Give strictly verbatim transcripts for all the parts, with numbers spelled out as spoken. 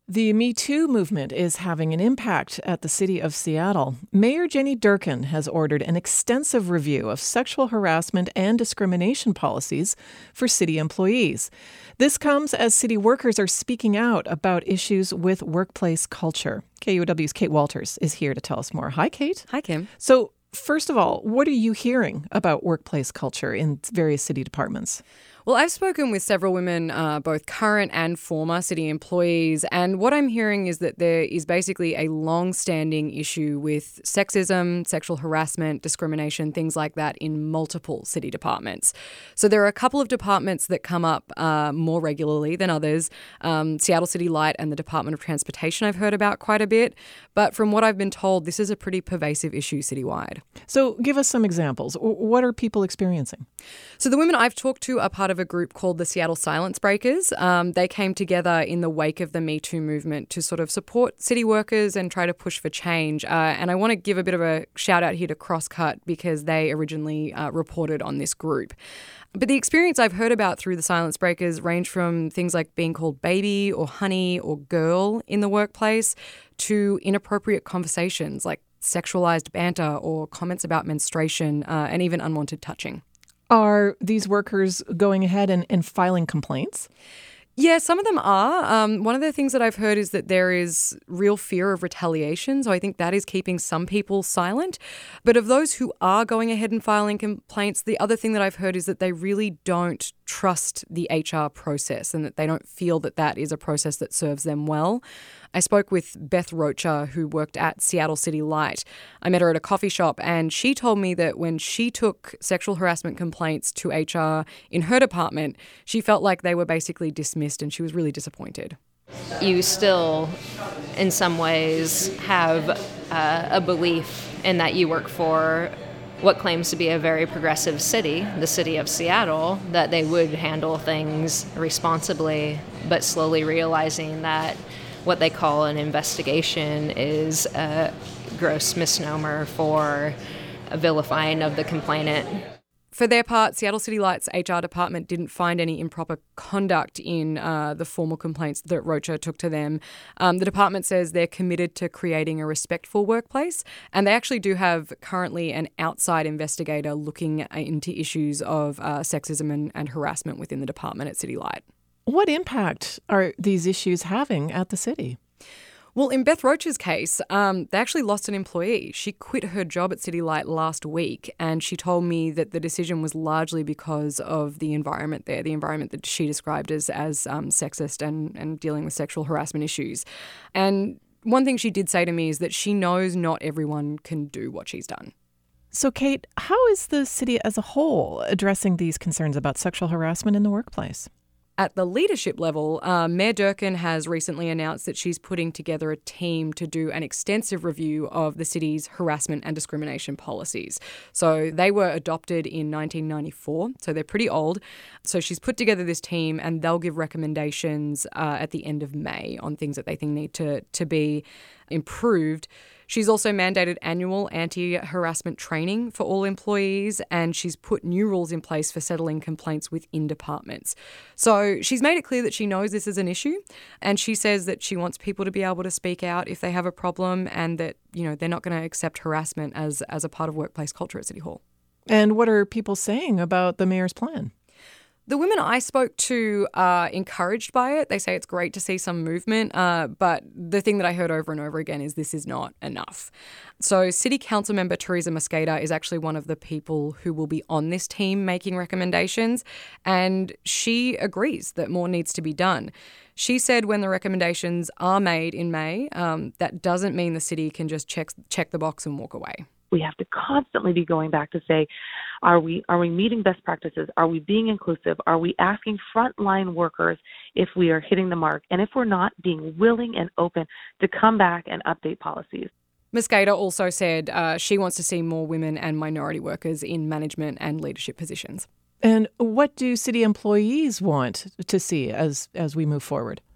The Me Too movement is having an impact at the city of Seattle. Mayor Jenny Durkan has ordered an extensive review of sexual harassment and discrimination policies for city employees. This comes as city workers are speaking out about issues with workplace culture. K U O W's Kate Walters is here to tell us more. Hi, Kate. Hi, Kim. So, first of all, what are you hearing about workplace culture in various city departments? Well, I've spoken with several women, uh, both current and former city employees, and what I'm hearing is that there is basically a long-standing issue with sexism, sexual harassment, discrimination, things like that in multiple city departments. So there are a couple of departments that come up uh, more regularly than others. Um, Seattle City Light and the Department of Transportation I've heard about quite a bit, but from what I've been told, this is a pretty pervasive issue citywide. So give us some examples. What are people experiencing? So the women I've talked to are part of a group called the Seattle Silence Breakers. Um, they came together in the wake of the Me Too movement to sort of support city workers and try to push for change. Uh, and I want to give a bit of a shout out here to Crosscut because they originally uh, reported on this group. But the experience I've heard about through the Silence Breakers range from things like being called baby or honey or girl in the workplace to inappropriate conversations like sexualized banter or comments about menstruation uh, and even unwanted touching. Are these workers going ahead and, and filing complaints? Yeah, some of them are. Um, one of the things that I've heard is that there is real fear of retaliation. So I think that is keeping some people silent. But of those who are going ahead and filing complaints, the other thing that I've heard is that they really don't trust the H R process and that they don't feel that that is a process that serves them well. I spoke with Beth Rocha, who worked at Seattle City Light. I met her at a coffee shop and she told me that when she took sexual harassment complaints to H R in her department, she felt like they were basically dismissed and she was really disappointed. You still, in some ways, have uh, a belief in that you work for what claims to be a very progressive city, the city of Seattle, that they would handle things responsibly, but slowly realizing that what they call an investigation is a gross misnomer for a vilifying of the complainant. For their part, Seattle City Light's H R department didn't find any improper conduct in uh, the formal complaints that Rocha took to them. Um, the department says they're committed to creating a respectful workplace, and they actually do have currently an outside investigator looking into issues of uh, sexism and, and harassment within the department at City Light. What impact are these issues having at the city? Well, in Beth Rocha's case, um, they actually lost an employee. She quit her job at City Light last week, and she told me that the decision was largely because of the environment there, the environment that she described as, as um, sexist and, and dealing with sexual harassment issues. And one thing she did say to me is that she knows not everyone can do what she's done. So, Kate, how is the city as a whole addressing these concerns about sexual harassment in the workplace? At the leadership level, uh, Mayor Durkan has recently announced that she's putting together a team to do an extensive review of the city's harassment and discrimination policies. So they were adopted in nineteen ninety-four, so they're pretty old. So she's put together this team and they'll give recommendations uh, at the end of May on things that they think need to, to be improved. She's also mandated annual anti-harassment training for all employees, and she's put new rules in place for settling complaints within departments. So she's made it clear that she knows this is an issue, and she says that she wants people to be able to speak out if they have a problem and that, you know, they're not going to accept harassment as, as a part of workplace culture at City Hall. And what are people saying about the mayor's plan? The women I spoke to are encouraged by it. They say it's great to see some movement, uh, but the thing that I heard over and over again is this is not enough. So City Council member Teresa Mosqueda is actually one of the people who will be on this team making recommendations, and she agrees that more needs to be done. She said when the recommendations are made in May, um, that doesn't mean the city can just check check the box and walk away. We have to constantly be going back to say, are we are we meeting best practices? Are we being inclusive? Are we asking frontline workers if we are hitting the mark? And if we're not, being willing and open to come back and update policies. Mosqueda also said uh, she wants to see more women and minority workers in management and leadership positions. And what do city employees want to see as, as we move forward?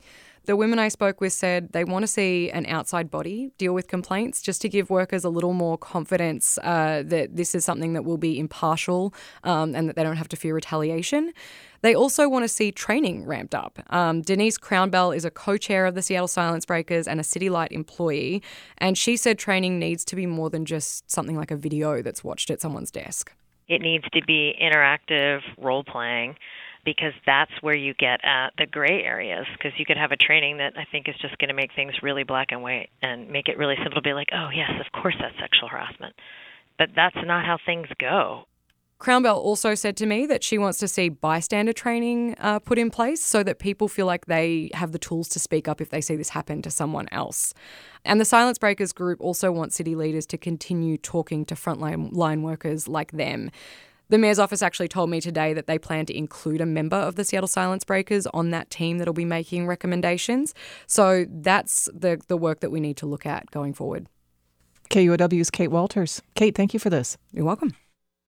The women I spoke with said they want to see an outside body deal with complaints just to give workers a little more confidence uh, that this is something that will be impartial um, and that they don't have to fear retaliation. They also want to see training ramped up. Um, Denise Crownbell is a co-chair of the Seattle Silence Breakers and a City Light employee, and she said training needs to be more than just something like a video that's watched at someone's desk. It needs to be interactive role-playing, because that's where you get at the gray areas, because you could have a training that I think is just going to make things really black and white and make it really simple to be like, oh, yes, of course that's sexual harassment. But that's not how things go. Crownbell also said to me that she wants to see bystander training uh, put in place so that people feel like they have the tools to speak up if they see this happen to someone else. And the Silence Breakers group also wants city leaders to continue talking to frontline line workers like them. The Mayor's office actually told me today that they plan to include a member of the Seattle Silence Breakers on that team that'll be making recommendations. So that's the, the work that we need to look at going forward. K U O W's Kate Walters. Kate, thank you for this. You're welcome.